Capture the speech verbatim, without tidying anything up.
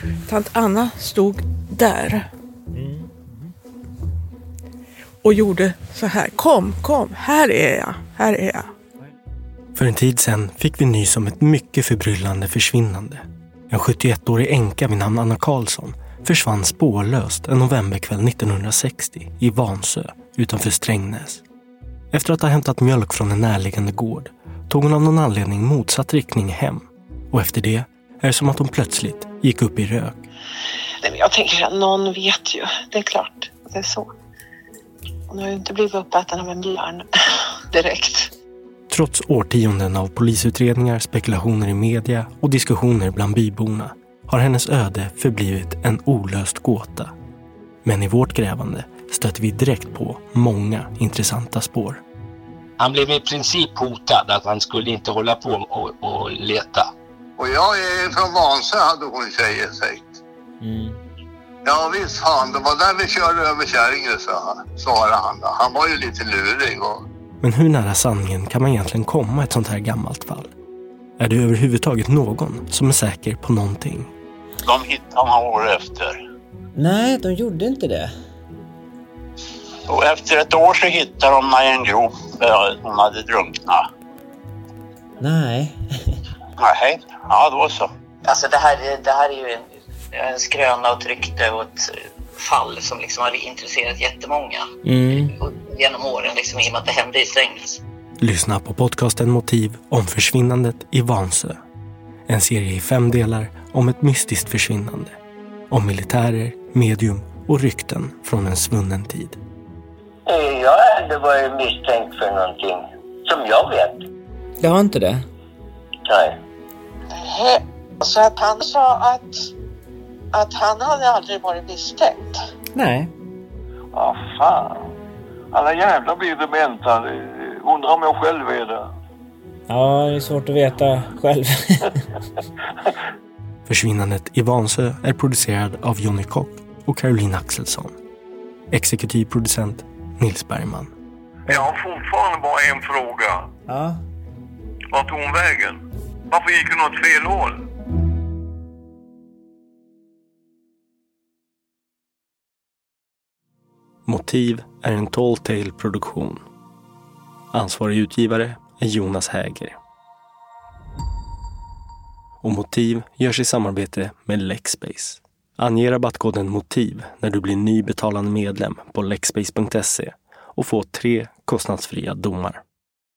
Tant Anna stod där. Och gjorde så här. Kom, kom, här är jag, här är jag. För en tid sedan fick vi nys om ett mycket förbryllande försvinnande. En sjuttioettårig änka vid namn Anna Karlsson försvann spårlöst en novemberkväll nittonhundrasextio i Vansö utanför Strängnäs. Efter att ha hämtat mjölk från en närliggande gård tog hon av någon anledning motsatt riktning hem. Och efter det är det som att hon plötsligt gick upp i rök. Jag tänker att någon vet ju, det är klart, det är så. Hon har ju inte blivit uppäten av en björn direkt. Trots årtionden av polisutredningar, spekulationer i media och diskussioner bland byborna har hennes öde förblivit en olöst gåta. Men i vårt grävande stöter vi direkt på många intressanta spår. Han blev i princip hotad att han skulle inte hålla på och, och leta. Och jag är från Vansö, hade hon tjejer sagt. Mm. Ja visst fan, det var där vi körde över kärringen, så svarade han. Han var ju lite lurig. Och... Men hur nära sanningen kan man egentligen komma ett sånt här gammalt fall? Är det överhuvudtaget någon som är säker på någonting? De hittade man år efter. Nej, de gjorde inte det. Och efter ett år så hittade de i en grop. Hon hade drunknat. Nej. Nej, ja då så. Alltså det här, det här är ju en, en skröna och ett rykte och ett fall som liksom har intresserat jättemånga. Mm. Genom åren liksom, i och med att det hände i Strängnäs. Lyssna på podcasten Motiv om försvinnandet i Vansö. En serie i fem delar om ett mystiskt försvinnande. Om militärer, medium och rykten från en svunnen tid. Jag har aldrig varit misstänkt för någonting som jag vet. Jag har inte det. Nej. Nej, så att han sa att, att han hade aldrig varit misstänkt. Nej. Ja, fan. Alla jävla blir dementa. Undrar om jag själv är det. Ja, det är svårt att veta själv. Försvinnandet i Vansö är producerad av Johnny Kock och Caroline Axelsson. Exekutiv producent Nils Bergman. Jag har fortfarande bara en fråga. Ja. Vart tog hon vägen? Varför gick hon åt fel håll? Motiv är en Tall Tale-produktion. Ansvarig utgivare är Jonas Häger. Och Motiv görs i samarbete med Lexbase. Ange rabattkoden MOTIV när du blir ny betalande medlem på lexbase punkt se och få tre kostnadsfria domar.